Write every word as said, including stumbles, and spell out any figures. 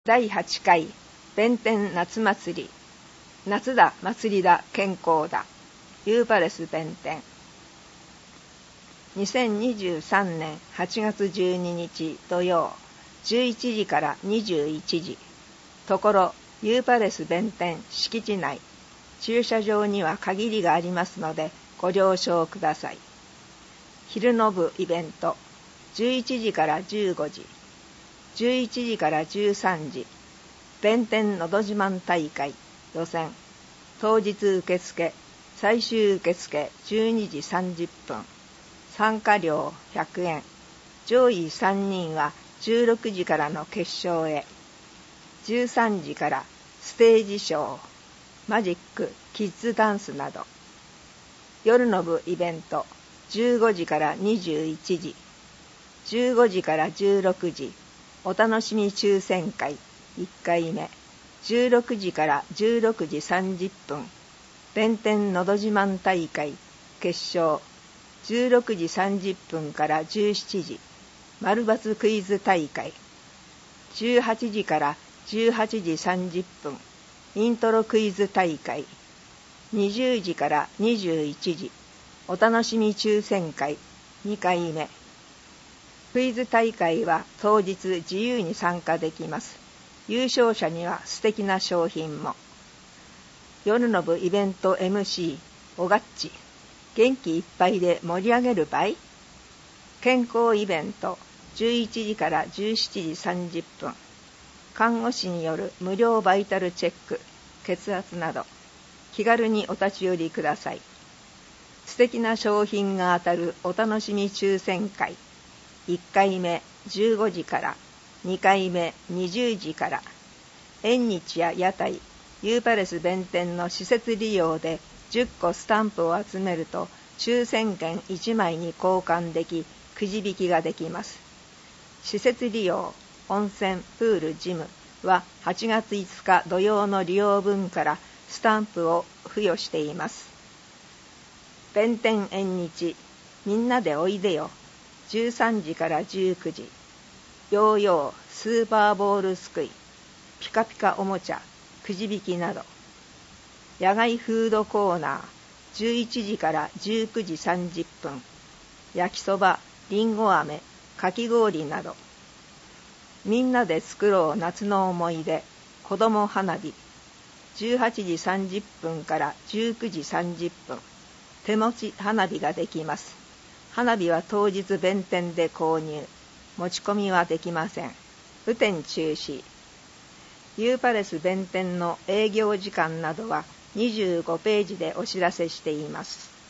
だいはちかい弁天夏祭り。夏だ祭りだ健康だユーパレス弁天。にせんにじゅうさんねんはちがつじゅうににち土曜じゅういちじからにじゅういちじ。ところユーパレス弁天敷地内。駐車場には限りがありますのでご了承ください。昼の部イベントじゅういちじからじゅうごじ。じゅういちじからじゅうさんじ。弁天のど自慢大会予選。当日受付、最終受付じゅうにじさんじゅっぷん。参加料ひゃくえん。上位さんにんはじゅうろくじからの決勝へ。じゅうさんじからステージショー、マジック、キッズダンスなど。夜の部イベントじゅうごじからにじゅういちじ。じゅうごじからじゅうろくじ。お楽しみ抽選会いっかいめ。じゅうろくじからじゅうろくじさんじゅっぷん。弁天のど自慢大会決勝。じゅうろくじさんじゅっぷんからじゅうしちじ。丸抜クイズ大会。じゅうはちじからじゅうはちじさんじゅっぷん。イントロクイズ大会。にじゅうじからにじゅういちじ。お楽しみ抽選会にかいめ。クイズ大会は当日自由に参加できます。優勝者には素敵な商品も。夜の部イベント エムシー おがっち。元気いっぱいで盛り上げるばい。健康イベントじゅういちじからじゅうしちじさんじゅっぷん。看護師による無料バイタルチェック、血圧など。気軽にお立ち寄りください。素敵な商品が当たるお楽しみ抽選会。いっかいめじゅうごじから、にかいめにじゅうじから。縁日や屋台、ユーパレス弁天の施設利用でじゅっこスタンプを集めると抽選券いちまいに交換でき、くじ引きができます。施設利用、温泉、プール、ジムははちがついつか土曜の利用分からスタンプを付与しています。弁天縁日、みんなでおいでよ。じゅうさんじからじゅうくじ。ヨーヨー、スーパーボールすくい、ピカピカおもちゃ、くじ引きなど。野外フードコーナー、じゅういちじからじゅうくじさんじゅっぷん。焼きそば、りんご飴、かき氷など。みんなで作ろう夏の思い出、子ども花火。じゅうはちじさんじゅっぷんからじゅうくじさんじゅっぷん。手持ち花火ができます。花火は当日弁天で購入。持ち込みはできません。雨天中止。ユーパレス弁天の営業時間などはにじゅうごページでお知らせしています。